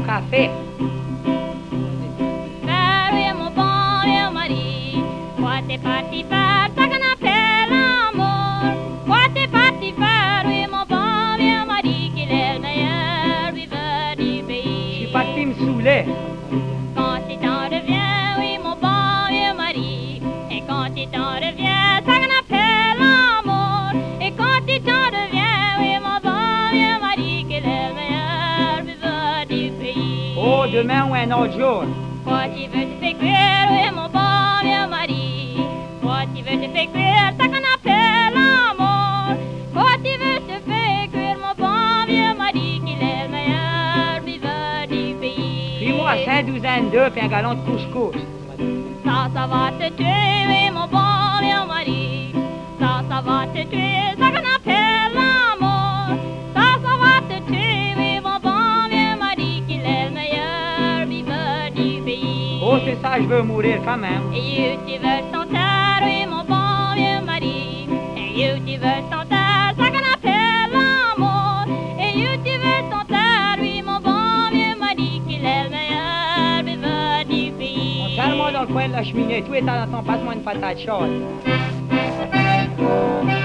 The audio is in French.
café. Faire, oui, mon bon vieux mari. Quoi t'es parti faire, ça qu'on appelle l'amour. Quoi t'es parti faire, oui, mon bon vieux mari, qu'il est le meilleur viveur du Je pays. suis parti me saouler. Quand tu t'en reviens, oui, mon bon vieux mari. Et quand tu t'en reviens, ça qu'on appelle l'amour. Et quand tu t'en reviens, oui, mon bon vieux mari, qu'il est le meilleur viveur du pays. Oh, demain ou un autre jour. Quoi tu veux te faire cuire, oui, mon bon vieux mari. Quoi tu veux te faire cuire, ça qu'on appelle l'amour. Quoi tu veux te faire cuire, mon bon vieux mari, qu'il est le meilleur viveur du pays. Puis-moi 5 douzaines d'œufs et un gallon de couscous. Ça va te tuer, oui, mon bon vieux mari. Ça va te tuer, ça qu'on appelle l'amour. Ça va te tuer, oui, mon bon vieux mari, qu'il est le meilleur viveur du pays. Oh, c'est ça, je veux mourir quand même. Et tu veux ton terre, oui, mon bon vieux mari. Et tu veux ton terre, ça qu'on appelle l'amour. Et tu veux ton terre, oui, mon bon vieux mari, qu'il est le meilleur viveur du pays. Serre-moi dans le coin de la cheminée, tout est dans ton passe-moi une patate chaude.